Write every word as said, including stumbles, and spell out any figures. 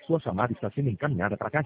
Sua chamada está sendo encaminhada para a caixa.